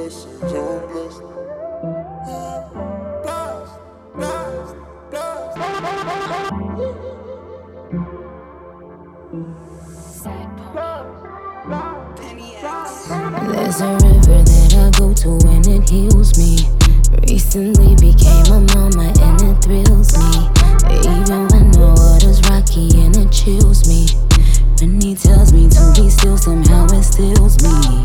There's a river that I go to and it heals me. Recently became a mama and it thrills me. Even when the water's rocky and it chills me. When he tells me to be still, somehow it stills me.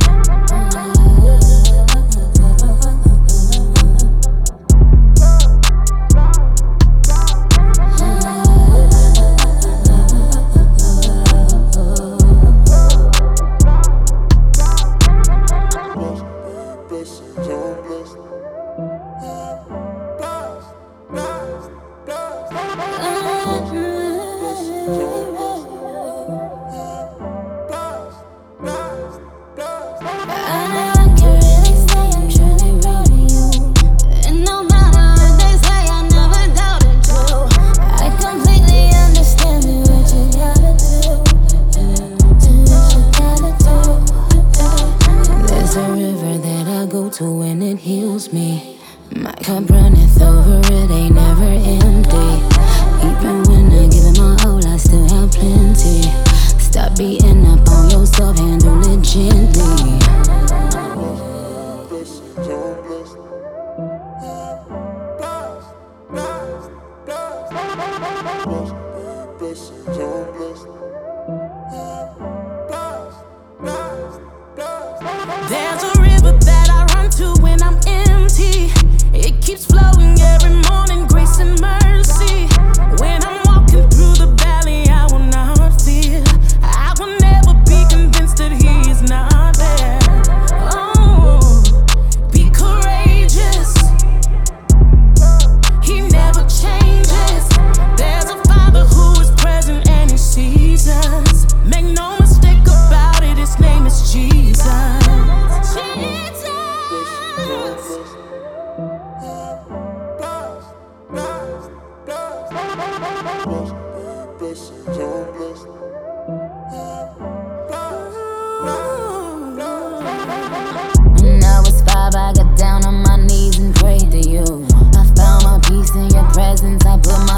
When it heals me, my cup runneth over, it ain't never empty. Even when I give it my all, I still have plenty. Stop beating up on yourself, handle it gently. There's a river that I run to when I'm empty. It keeps flowing every morning, grace and mercy. When I'm walking through the valley, I will not fear. I will never be convinced that he is not there. Oh, be courageous. He never changes. There's a Father who is present and he sees us. Make no mistake about it, his name is Jesus. When I was 5, I got down on my knees and prayed to you. I found my peace in your presence, I put my